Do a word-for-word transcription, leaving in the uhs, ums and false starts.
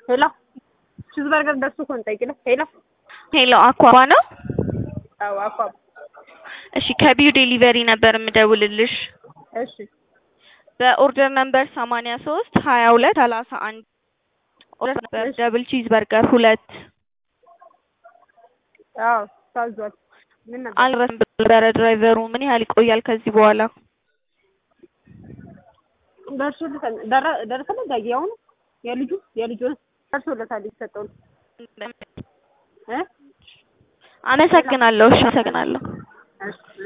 ሄሎ ቺዝበርገር ደርሶ ኮን ጠይቂለ ሄሎ ሄሎ አኳባ ነው? አዎ አኳባ። እሺ ከቢዩ ዴሊቨሪ ነበር የምደውልልሽ። እሺ በኦርደር ነምበር ሰማንያ ሶስት ሀያ ሁለት ሰላሳ አንድ ኦርደር ነበር ደብል ቺዝ በርገር ሁለት። አዎ ታዟል። ምን ነበር? አልረም ብለረ ድራይቨሩ ምን ያህል ይቆያል ከዚህ በኋላ? ደርሶ ደረ ደረሰለ ዳጊያው ነው የልጁ የልጁ ደርሶለታል ይሰጠው እ አመሰግናለሁ። እሺ አመሰግናለሁ። እሺ